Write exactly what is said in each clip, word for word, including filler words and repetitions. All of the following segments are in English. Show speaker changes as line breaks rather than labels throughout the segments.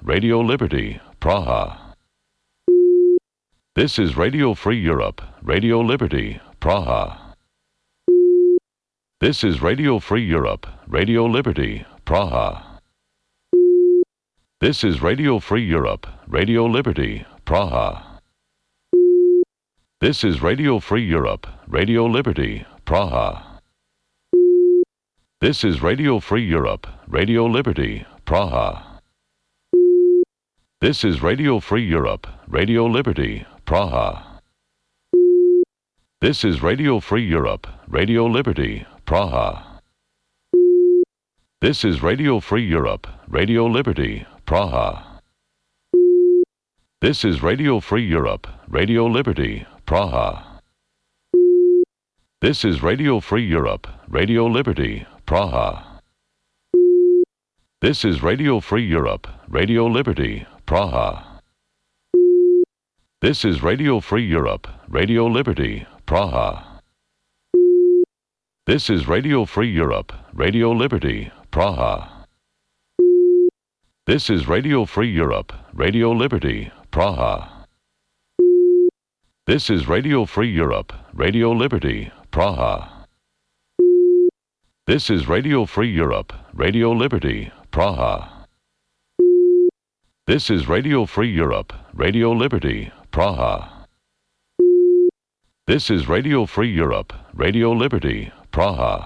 Radio Liberty, Praha. This is Radio Free Europe, Radio Liberty, Praha. This is Radio Free Europe, Radio Liberty, Praha. This is Radio Free Europe, Radio Liberty, Praha. This is Radio Free Europe, Radio Liberty, Praha. This is Radio Free Europe, Radio Liberty, Praha. This is Radio Free Europe, Radio Liberty, Praha. This is Radio Free Europe, Radio Liberty, Praha. This is Radio Free Europe, Radio Liberty, Praha. This is Radio Free Europe, Radio Liberty, Praha. This is Radio Free Europe, Radio Liberty, Praha. This is Radio Free Europe, Radio Liberty, Praha. This is Radio Free Europe, Radio Liberty, Praha. This is Radio Free Europe, Radio Liberty, Praha. This is Radio Free Europe, Radio Liberty, Praha. This is Radio Free Europe, Radio Liberty, Praha. This is Radio Free Europe, Radio Liberty, Praha. This is Radio Free Europe, Radio Liberty, Praha. This is Radio Free Europe, Radio Liberty, Praha.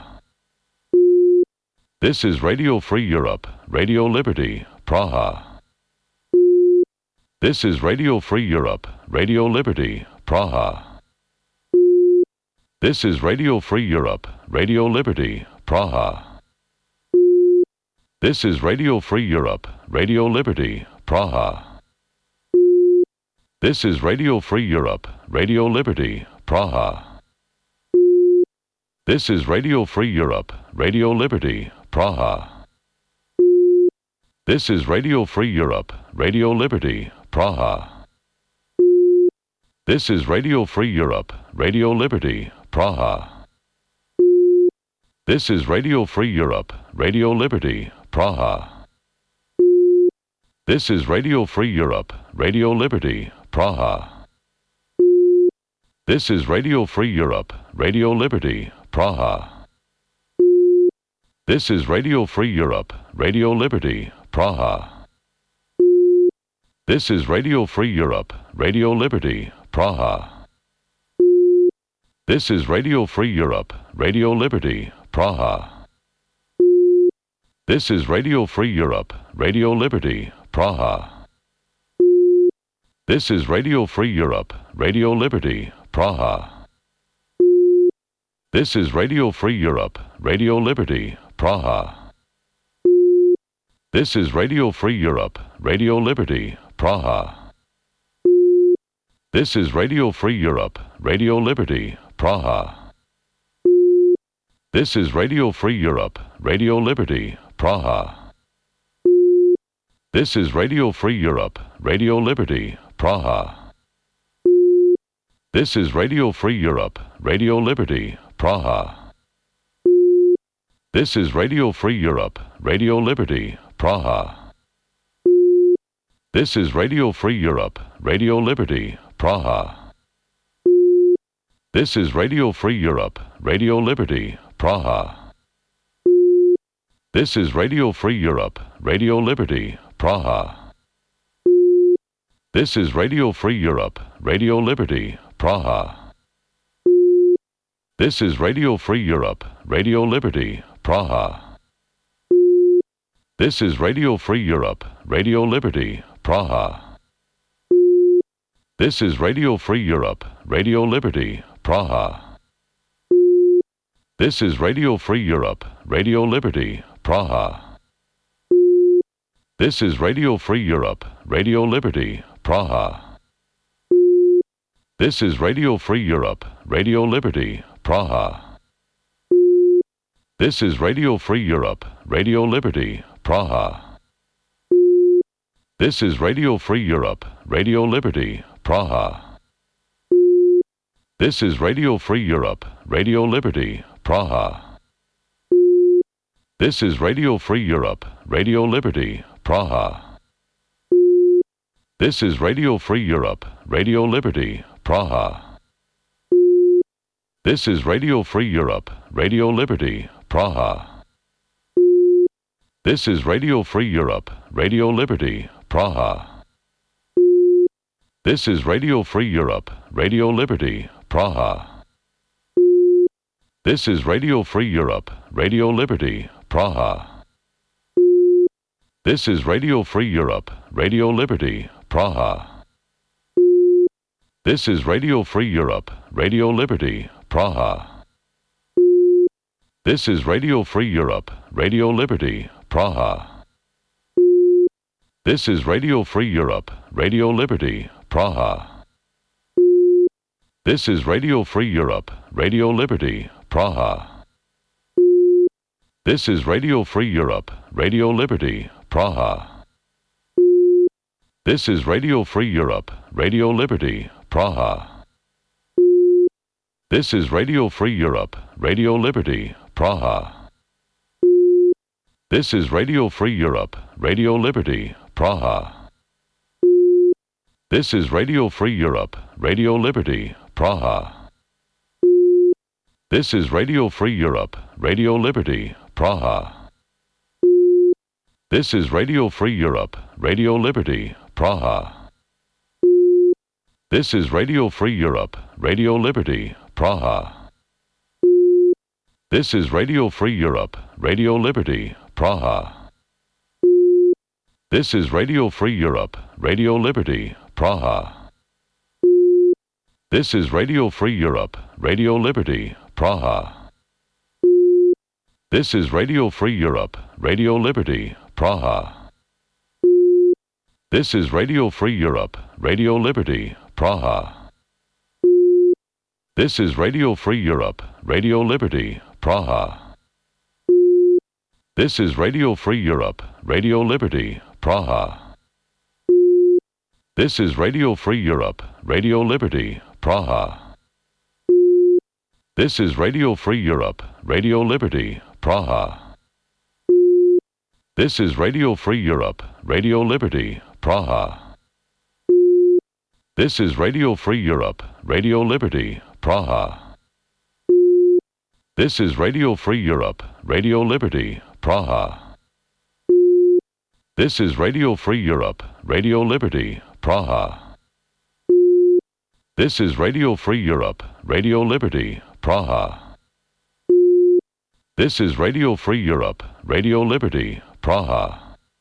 This is Radio Free Europe, Radio Liberty, Praha. This is Radio Free Europe, Radio Liberty, Praha. This is Radio Free Europe, Radio Liberty, Praha. This is Radio Free Europe, Radio Liberty, Praha. This is Radio Free Europe, Radio Liberty, Praha. This is Radio Free Europe, Radio Liberty, Praha. This is Radio Free Europe, Radio Liberty, Praha. This is Radio Free Europe, Radio Liberty, Praha. This is Radio Free Europe, Radio Liberty, Praha. This is Radio Free Europe, Radio Liberty, Praha. This is Radio Free Europe, Radio Liberty, Praha. This is Radio Free Europe, Radio Liberty, Praha. This is Radio Free Europe, Radio Liberty, Praha. This is Radio Free Europe, Radio Liberty, Praha. This is Radio Free Europe, Radio Liberty, Praha. This is Radio Free Europe, Radio Liberty, Praha. This is Radio Free Europe, Radio Liberty, Praha. This is Radio Free Europe, Radio Liberty, Praha. This is Radio Free Europe, Radio Liberty, Praha. This is Radio Free Europe, Radio Liberty, Praha. This is Radio Free Europe, Radio Liberty, Praha. This is Radio Free Europe, Radio Liberty, Praha. This is Radio Free Europe, Radio Liberty, Praha. This is Radio Free Europe, Radio Liberty, Praha. This is Radio Free Europe, Radio Liberty, Praha. This is Radio Free Europe, Radio Liberty, Praha. This is Radio Free Europe, Radio Liberty, Praha. This is Radio Free Europe, Radio Liberty, Praha. This is Radio Free Europe, Radio Liberty, Praha. This is Radio Free Europe, Radio Liberty, Praha. This is Radio Free Europe, Radio Liberty, Praha. This is Radio Free Europe, Radio Liberty, Praha. This is Radio Free Europe, Radio Liberty, Praha. This is Radio Free Europe, Radio Liberty, Praha. This is Radio Free Europe, Radio Liberty, Praha. This is Radio Free Europe, Radio Liberty, Praha. This is Radio Free Europe, Radio Liberty, Praha. This is Radio Free Europe, Radio Liberty, Praha. This is Radio Free Europe, Radio Liberty, Praha. This is Radio Free Europe, Radio Liberty, Praha. This is Radio Free Europe, Radio Liberty, Praha. This is Radio Free Europe, Radio Liberty, Praha. This is Radio Free Europe, Radio Liberty, Praha. This is Radio Free Europe, Radio Liberty, Praha. This is Radio Free Europe, Radio Liberty, Praha. This is Radio Free Europe, Radio Liberty, Praha. This is Radio Free Europe, Radio Liberty, Praha. This is Radio Free Europe, Radio Liberty, Praha. This is Radio Free Europe, Radio Liberty, Praha. This is Radio Free Europe, Radio Liberty, Praha. This is Radio Free Europe, Radio Liberty, Praha. This is Radio Free Europe, Radio Liberty, Praha. This is Radio Free Europe, Radio Liberty, Praha. This is Radio Free Europe, Radio Liberty, Praha. This is Radio Free Europe, Radio Liberty, Praha. This is Radio Free Europe, Radio Liberty, Praha. This is Radio Free Europe, Radio Liberty, Praha. This is Radio Free Europe, Radio Liberty, Praha. This is Radio Free Europe, Radio Liberty, Praha. This is Radio Free Europe, Radio Liberty, Praha. This is Radio Free Europe, Radio Liberty, Praha. This is Radio Free Europe, Radio Liberty, Praha. This is Radio Free Europe, Radio Liberty, Praha. This is Radio Free Europe, Radio Liberty, Praha. This is Radio Free Europe, Radio Liberty, Praha. This is Radio Free Europe, Radio Liberty, Praha. This is Radio Free Europe, Radio Liberty, Praha. This is Radio Free Europe, Radio Liberty, Praha. This is Radio Free Europe, Radio Liberty, Praha. This is Radio Free Europe, Radio Liberty, Praha.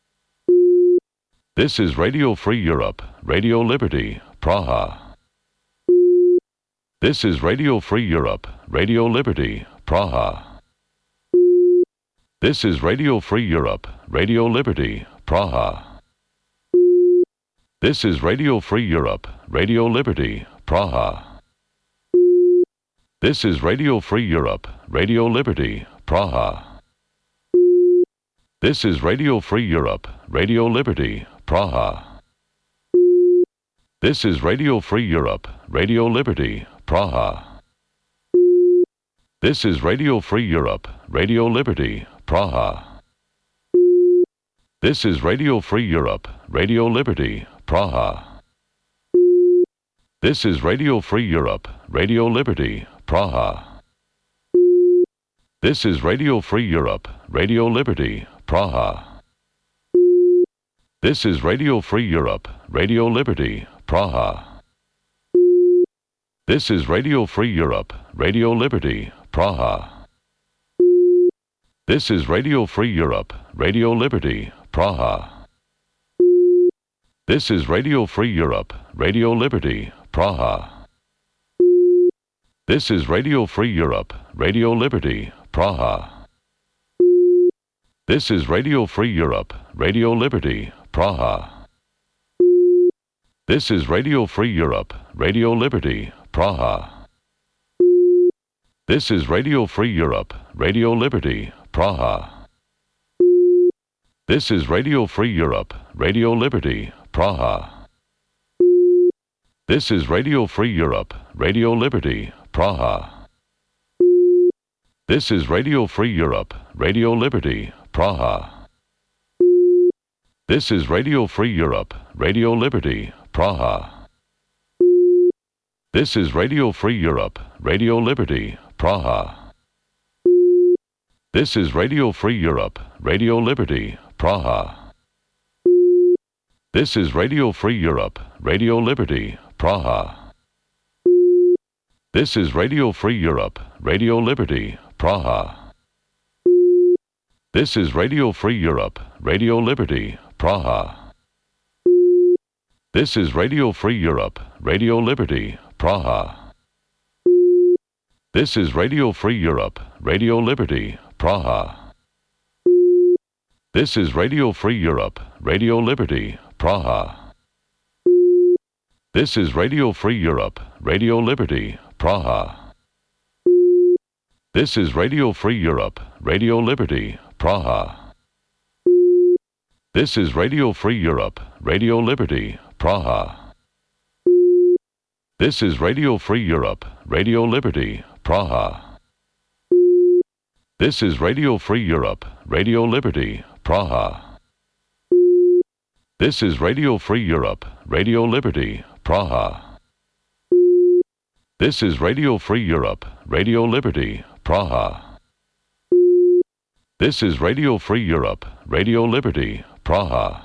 This is Radio Free Europe, Radio Liberty, Praha. This is Radio Free Europe, Radio Liberty, Praha. This is Radio Free Europe, Radio Liberty, Praha. This is Radio Free Europe, Radio Liberty, Praha. This is Radio Free Europe, Radio Liberty, Praha. This is Radio Free Europe, Radio Liberty, Praha. This is Radio Free Europe, Radio Liberty, Praha. This is Radio Free Europe, Radio Liberty, Praha. This is Radio Free Europe, Radio Liberty, Praha. This is Radio Free Europe, Radio Liberty, Praha. This is Radio Free Europe, Radio Liberty, Praha. This is Radio Free Europe, Radio Liberty, Praha. This is Radio Free Europe, Radio Liberty, Praha. This is Radio Free Europe, Radio Liberty, Praha. This is Radio Free Europe, Radio Liberty, Praha. This is Radio Free Europe, Radio Liberty, Praha. This is Radio Free Europe, Radio Liberty, Praha. This is Radio Free Europe, Radio Liberty, Praha. This is Radio Free Europe, Radio Liberty, Praha. This is Radio Free Europe, Radio Liberty, Praha. This is Radio Free Europe, Radio Liberty, Praha. This is Radio Free Europe, Radio Liberty, Praha. This is Radio Free Europe, Radio Liberty, Praha. This is Radio Free Europe, Radio Liberty, Praha. This is Radio Free Europe, Radio Liberty, Praha. This is Radio Free Europe, Radio Liberty, Praha. This is Radio Free Europe, Radio Liberty, Praha. This is Radio Free Europe, Radio Liberty, Praha. This is Radio Free Europe, Radio Liberty, Praha. This is Radio Free Europe, Radio Liberty, Praha. This is Radio Free Europe, Radio Liberty, Praha. This is Radio Free Europe, Radio Liberty, Praha. This is Radio Free Europe, Radio Liberty, Praha. This is Radio Free Europe, Radio Liberty, Praha. This is Radio Free Europe, Radio Liberty, Praha. This is Radio Free Europe, Radio Liberty, Praha. This is Radio Free Europe, Radio Liberty, Praha. This is Radio Free Europe, Radio Liberty, Praha. This is Radio Free Europe, Radio Liberty, Praha.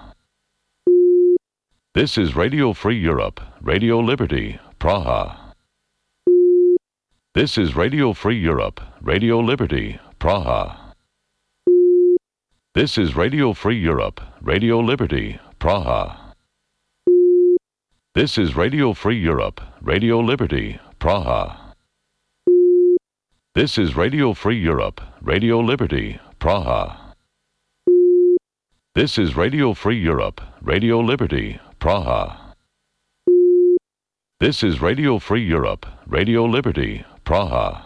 This is Radio Free Europe, Radio Liberty, Praha. This is Radio Free Europe, Radio Liberty, Praha. This is Radio Free Europe, Radio Liberty, Praha. This is Radio Free Europe, Radio Liberty, Praha. This is Radio Free Europe, Radio Liberty, Praha. This is Radio Free Europe, Radio Liberty, Praha. This is Radio Free Europe, Radio Liberty, Praha.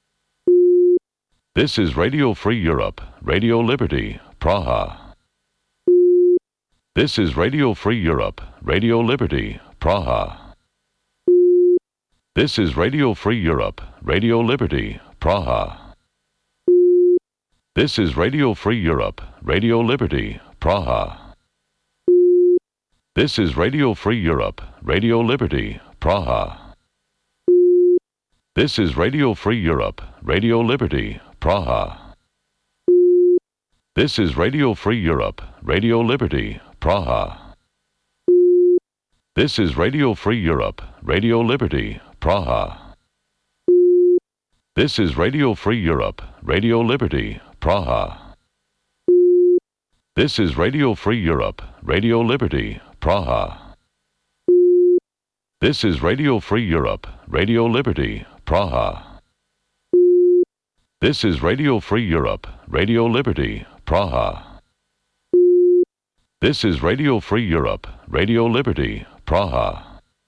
This is Radio Free Europe, Radio Liberty, Praha. This is Radio Free Europe, Radio Liberty, Praha. This is Radio Free Europe, Radio Liberty, Praha. This is Radio Free Europe, Radio Liberty, Praha. This is Radio Free Europe, Radio Liberty, Praha. This is Radio Free Europe, Radio Liberty, Praha. This is Radio Free Europe, Radio Liberty, Praha. This is Radio Free Europe, Radio Liberty, Praha. This is Radio Free Europe, Radio Liberty, Praha. This is Radio Free Europe, Radio Liberty, Praha. This is Radio Free Europe, Radio Liberty, Praha. This is Radio Free Europe, Radio Liberty, Praha. This is Radio Free Europe, Radio Liberty, Praha.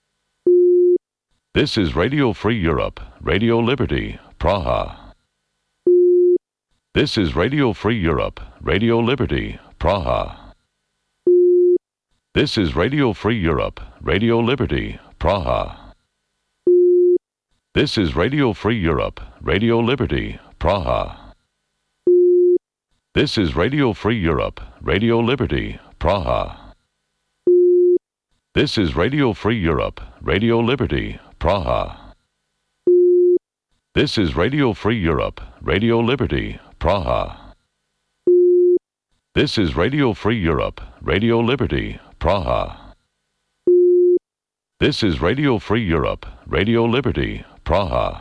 This is Radio Free Europe, Radio Liberty, Praha. This is Radio Free Europe, Radio Liberty, Praha. This is Radio Free Europe, Radio Liberty, Praha. This is Radio Free Europe, Radio Liberty, Praha. This is Radio Free Europe, Radio Liberty, Praha. This is Radio Free Europe, Radio Liberty, Praha. This is Radio Free Europe, Radio Liberty, Praha. This is Radio Free Europe, Radio Liberty, Praha. This is Radio Free Europe, Radio Liberty, Praha.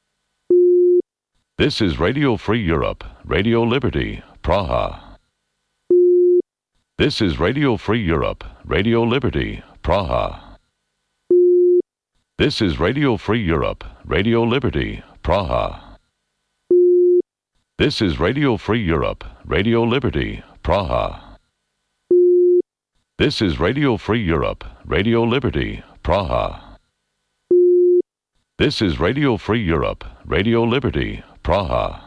This is Radio Free Europe, Radio Liberty, Praha. This is Radio Free Europe, Radio Liberty, Praha. This is Radio Free Europe, Radio Liberty, Praha. This is Radio Free Europe, Radio Liberty, Praha. This is Radio Free Europe, Radio Liberty, Praha. This is Radio Free Europe, Radio Liberty, Praha.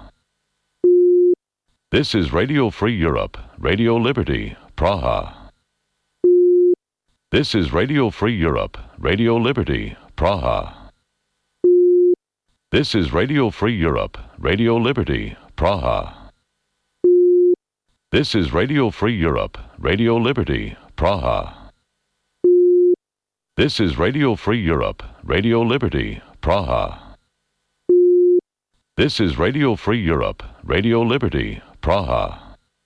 This is Radio Free Europe, Radio Liberty, Praha. This is Radio Free Europe, Radio Liberty, Praha. This is Radio Free Europe, Radio Liberty, Praha. This is Radio Free Europe, Radio Liberty, Praha. This is Radio Free Europe, Radio Liberty, Praha. This is Radio Free Europe, Radio Liberty, Praha.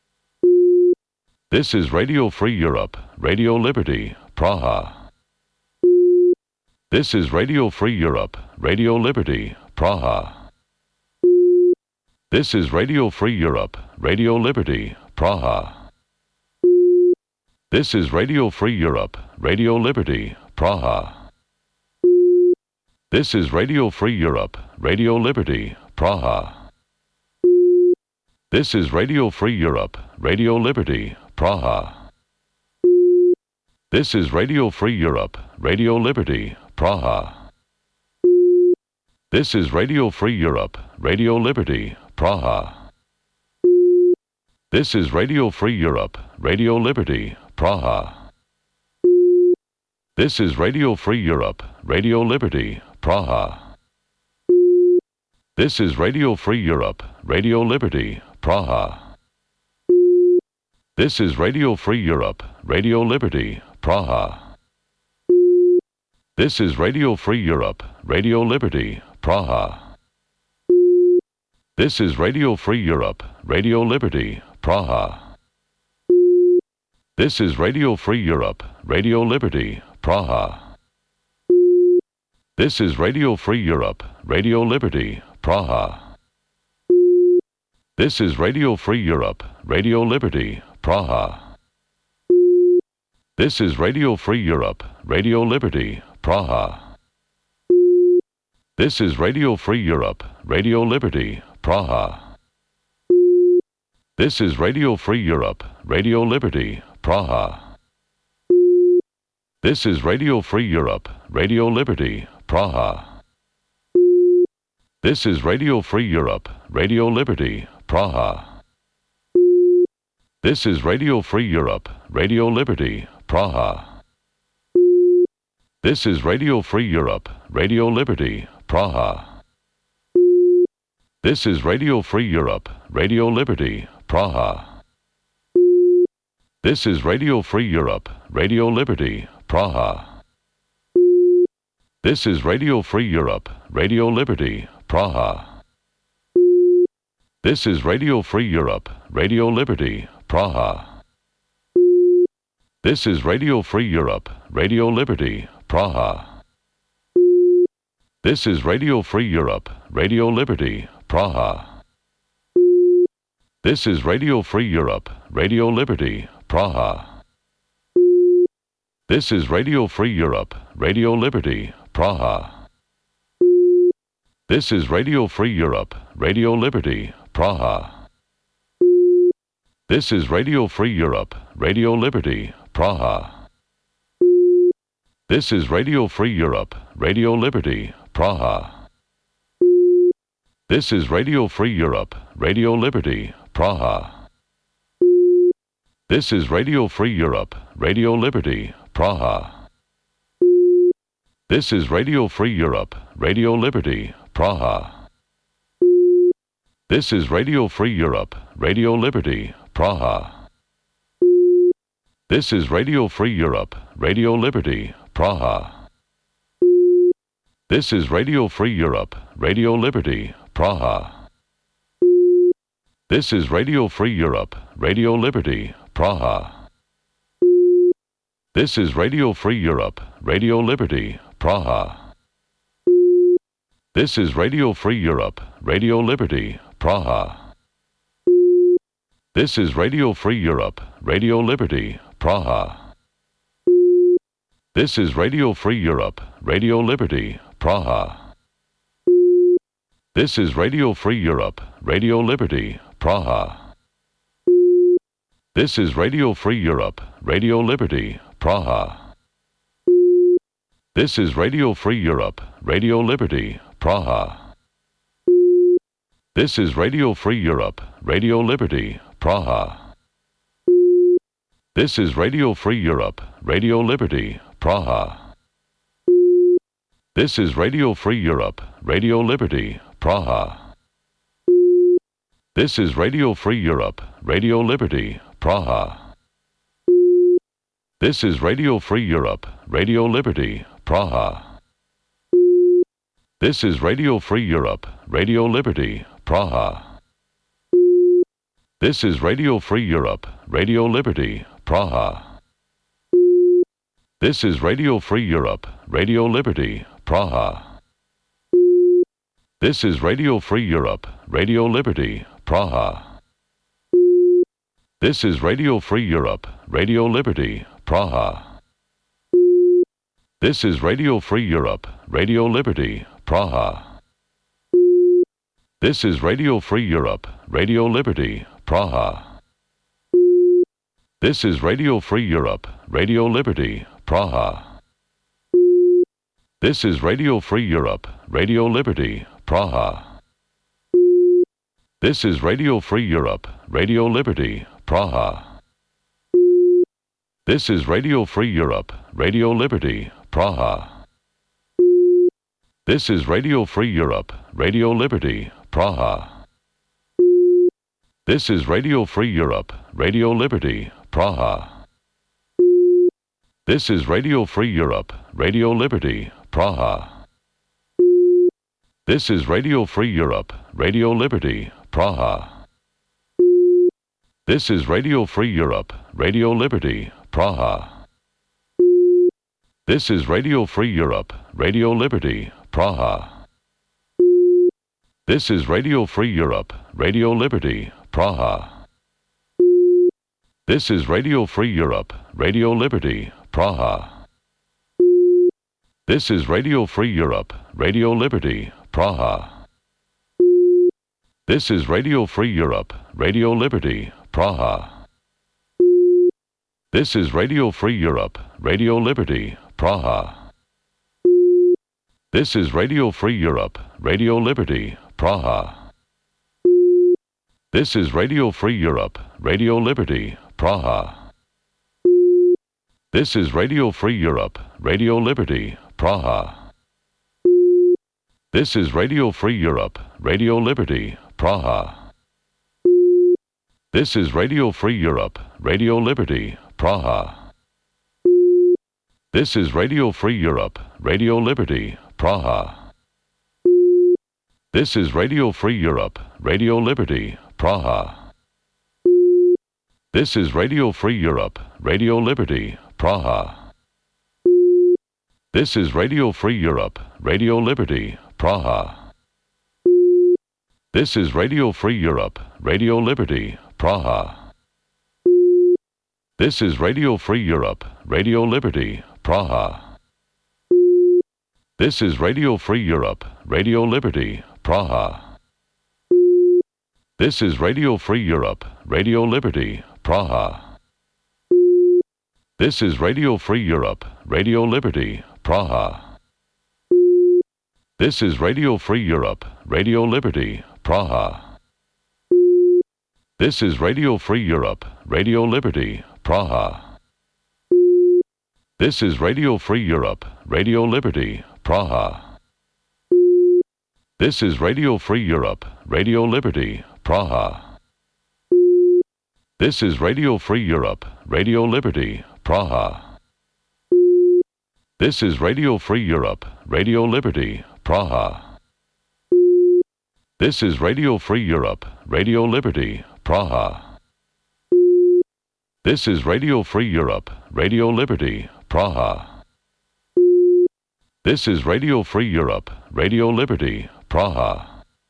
This is Radio Free Europe, Radio Liberty, Praha. This is Radio Free Europe, Radio Liberty, Praha. This is Radio Free Europe, Radio Liberty, Praha. This is Radio Free Europe, Radio Liberty, Praha. This is Radio Free Europe, Radio Liberty, Praha. This is Radio Free Europe, Radio Liberty, Praha. This is Radio Free Europe, Radio Liberty, Praha. This is Radio Free Europe, Radio Liberty, Praha. This is Radio Free Europe, Radio Liberty, Praha. This is Radio Free Europe, Radio Liberty, Praha. This is Radio Free Europe, Radio Liberty, Praha. This is Radio Free Europe, Radio Liberty, Praha. This is Radio Free Europe, Radio Liberty, Praha. This is Radio Free Europe, Radio Liberty, Praha. This is Radio Free Europe, Radio Liberty, Praha. This is Radio Free Europe, Radio Liberty, Praha. This is Radio Free Europe, Radio Liberty, Praha. This is Radio Free Europe, Radio Liberty, Praha. This is Radio Free Europe, Radio Liberty, Praha. This is Radio Free Europe, Radio Liberty, Praha. This is Radio Free Europe, Radio Liberty, Praha. This is Radio Free Europe, Radio Liberty, Praha. This is Radio Free Europe, Radio Liberty, Praha. This is Radio Free Europe, Radio Liberty, Praha. This is Radio Free Europe, Radio Liberty, Praha. This is Radio Free Europe, Radio Liberty, Praha. This is Radio Free Europe, Radio Liberty, Praha. This is Radio Free Europe, Radio Liberty, Praha. This is Radio Free Europe, Radio Liberty, Praha. This is Radio Free Europe, Radio Liberty, Praha. This is Radio Free Europe, Radio Liberty, Praha. This is Radio Free Europe, Radio Liberty, Praha. This is Radio Free Europe, Radio Liberty, Praha. This is Radio Free Europe, Radio Liberty, Praha. This is Radio Free Europe, Radio Liberty, Praha. This is Radio Free Europe, Radio Liberty, Praha. This is Radio Free Europe, Radio Liberty, Praha. This is Radio Free Europe, Radio Liberty, Praha. This is Radio Free Europe, Radio Liberty, Praha. This is Radio Free Europe, Radio Liberty, Praha. This is Radio Free Europe, Radio Liberty, Praha. This is Radio Free Europe, Radio Liberty, Praha. This is Radio Free Europe, Radio Liberty, Praha. This is Radio Free Europe, Radio Liberty, Praha. This is Radio Free Europe, Radio Liberty, Praha. This is Radio Free Europe, Radio Liberty, Praha. This is Radio Free Europe, Radio Liberty, Praha. This is Radio Free Europe, Radio Liberty, Praha. This is Radio Free Europe, Radio Liberty, Praha. This is Radio Free Europe, Radio Liberty, Praha. This is Radio Free Europe, Radio Liberty, Praha. This is Radio Free Europe, Radio Liberty, Praha. This is Radio Free Europe, Radio Liberty, Praha. This is Radio Free Europe, Radio Liberty, Praha. This is Radio Free Europe, Radio Liberty, Praha. This is Radio Free Europe, Radio Liberty, Praha. This is Radio Free Europe, Radio Liberty, Praha. This is Radio Free Europe, Radio Liberty, Praha. This is Radio Free Europe, Radio Liberty, Praha. This is Radio Free Europe, Radio Liberty, Praha. This is Radio Free Europe, Radio Liberty, Praha. This is Radio Free Europe, Radio Liberty, Praha. This is Radio Free Europe, Radio Liberty, Praha. This is Radio Free Europe, Radio Liberty, Praha. This is Radio Free Europe, Radio Liberty, Praha. This is Radio Free Europe, Radio Liberty, Praha. This is Radio Free Europe, Radio Liberty, Praha. This is Radio Free Europe, Radio Liberty, Praha. This is Radio Free Europe, Radio Liberty, Praha. This is Radio Free Europe, Radio Liberty, Praha. This is Radio Free Europe, Radio Liberty, Praha. This is Radio Free Europe, Radio Liberty, Praha. This is Radio Free Europe, Radio Liberty, Praha. This is Radio Free Europe, Radio Liberty, Praha. This is Radio Free Europe, Radio Liberty, Praha. This is Radio Free Europe, Radio Liberty, Praha. This is Radio Free Europe, Radio Liberty, Praha. This is Radio Free Europe, Radio Liberty, Praha. This is Radio Free Europe, Radio Liberty, Praha. This is Radio Free Europe, Radio Liberty, Praha. This is Radio Free Europe, Radio Liberty, Praha. This is Radio Free Europe, Radio Liberty, Praha. This is Radio Free Europe, Radio Liberty, Praha. This is Radio Free Europe, Radio Liberty, Praha. This is Radio Free Europe, Radio Liberty, Praha. This is Radio Free Europe, Radio Liberty, Praha. This is Radio Free Europe, Radio Liberty, Praha. This is Radio Free Europe, Radio Liberty, Praha. This is Radio Free Europe, Radio Liberty, Praha. This is Radio Free Europe, Radio Liberty, Praha. This is Radio Free Europe, Radio Liberty, Praha. This is Radio Free Europe, Radio Liberty, Praha. This is Radio Free Europe, Radio Liberty, Praha. This is Radio Free Europe, Radio Liberty, Praha. This is Radio Free Europe, Radio Liberty, Praha. This is Radio Free Europe, Radio Liberty, Praha. This is Radio Free Europe, Radio Liberty, Praha. This is Radio Free Europe, Radio Liberty, Praha. This is Radio Free Europe, Radio Liberty, Praha.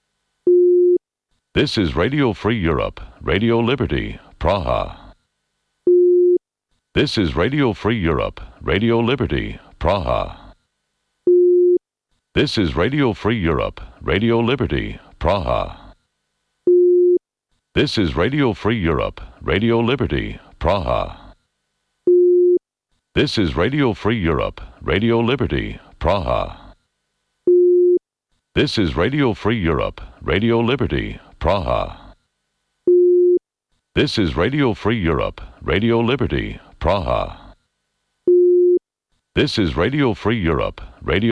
This is Radio Free Europe, Radio Liberty, Praha. This is Radio Free Europe, Radio Liberty, Praha. This is Radio Free Europe, Radio Liberty, Praha. This is Radio Free Europe, Radio Liberty, Praha. This is Radio Free Europe, Radio Liberty, Praha. This is Radio Free Europe, Radio Liberty, Praha. This is Radio Free Europe, Radio Liberty, Praha. This is Radio Free Europe, Radio